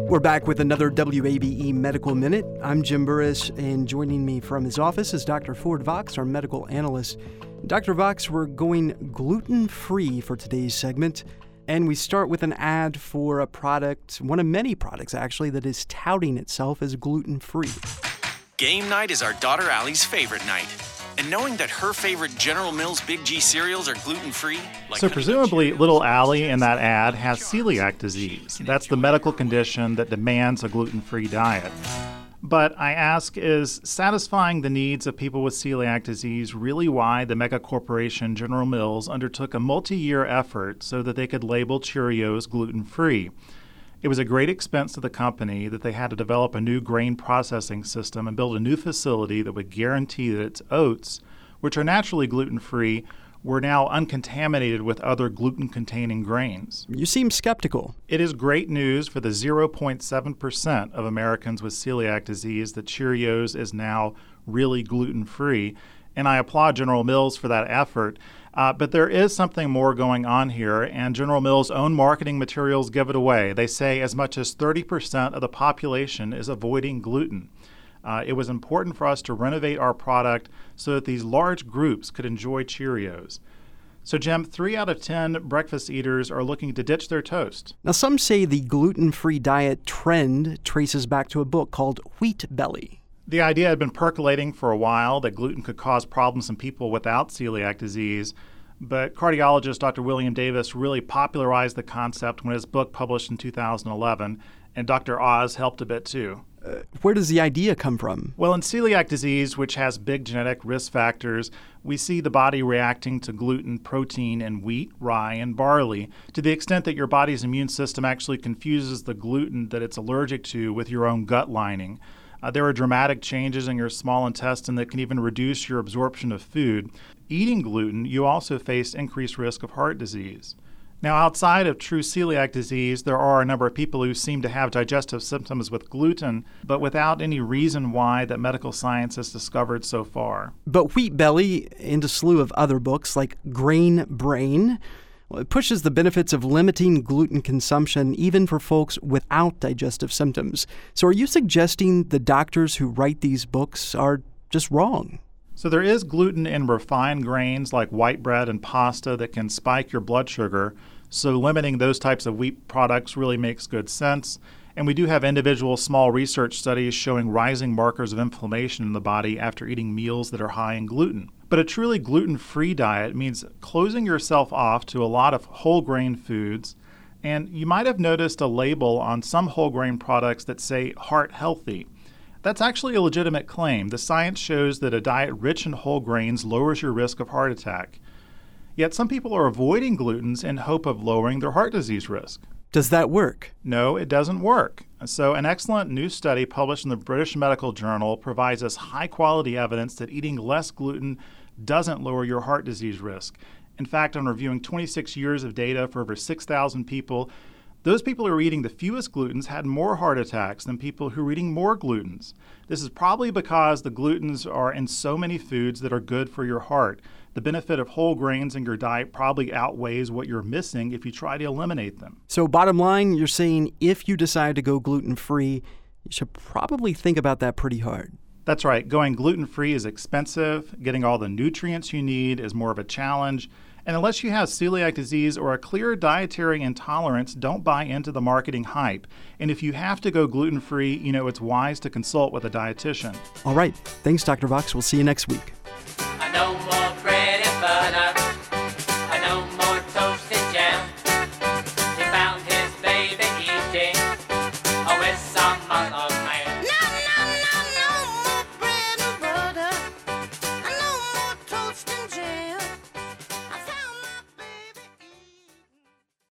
We're back with another WABE Medical Minute. I'm Jim Burris, and joining me from his office is Dr. Ford Vox, our medical analyst. Dr. Vox, we're going gluten-free for today's segment, and we start with an ad for a product, one of many products actually, that is touting itself as gluten-free. Game night is our daughter Allie's favorite night. And knowing that her favorite General Mills Big G cereals are gluten-free... So presumably, little Allie in that ad has celiac disease. That's the medical condition that demands a gluten-free diet. But I ask, is satisfying the needs of people with celiac disease really why the mega corporation General Mills undertook a multi-year effort so that they could label Cheerios gluten-free? It was a great expense to the company that they had to develop a new grain processing system and build a new facility that would guarantee that its oats, which are naturally gluten-free, were now uncontaminated with other gluten-containing grains. You seem skeptical. It is great news for the 0.7% of Americans with celiac disease that Cheerios is now really gluten-free, and I applaud General Mills for that effort. But there is something more going on here, and General Mills' own marketing materials give it away. They say as much as 30% of the population is avoiding gluten. It was important for us to renovate our product so that these large groups could enjoy Cheerios. So, Jim, 3 out of 10 breakfast eaters are looking to ditch their toast. Now, some say the gluten-free diet trend traces back to a book called Wheat Belly. The idea had been percolating for a while that gluten could cause problems in people without celiac disease, but cardiologist Dr. William Davis really popularized the concept when his book published in 2011, and Dr. Oz helped a bit too. Where does the idea come from? Well, in celiac disease, which has big genetic risk factors, we see the body reacting to gluten, protein, in wheat, rye, and barley to the extent that your body's immune system actually confuses the gluten that it's allergic to with your own gut lining. There are dramatic changes in your small intestine that can even reduce your absorption of food. Eating gluten, you also face increased risk of heart disease. Now, outside of true celiac disease, there are a number of people who seem to have digestive symptoms with gluten, but without any reason why that medical science has discovered so far. But Wheat Belly, and a slew of other books like Grain Brain, well, it pushes the benefits of limiting gluten consumption even for folks without digestive symptoms. So are you suggesting the doctors who write these books are just wrong? So there is gluten in refined grains like white bread and pasta that can spike your blood sugar. So limiting those types of wheat products really makes good sense. And we do have individual small research studies showing rising markers of inflammation in the body after eating meals that are high in gluten. But a truly gluten-free diet means closing yourself off to a lot of whole grain foods. And you might have noticed a label on some whole grain products that say heart healthy. That's actually a legitimate claim. The science shows that a diet rich in whole grains lowers your risk of heart attack. Yet some people are avoiding glutens in hope of lowering their heart disease risk. Does that work? No, it doesn't work. So an excellent new study published in the British Medical Journal provides us high-quality evidence that eating less gluten doesn't lower your heart disease risk. In fact, on reviewing 26 years of data for over 6,000 people, those people who are eating the fewest glutens had more heart attacks than people who are eating more glutens. This is probably because the glutens are in so many foods that are good for your heart. The benefit of whole grains in your diet probably outweighs what you're missing if you try to eliminate them. So bottom line, you're saying if you decide to go gluten-free, you should probably think about that pretty hard. That's right. Going gluten-free is expensive. Getting all the nutrients you need is more of a challenge. And unless you have celiac disease or a clear dietary intolerance, don't buy into the marketing hype. And if you have to go gluten-free, it's wise to consult with a dietitian. All right. Thanks, Dr. Vox. We'll see you next week. I know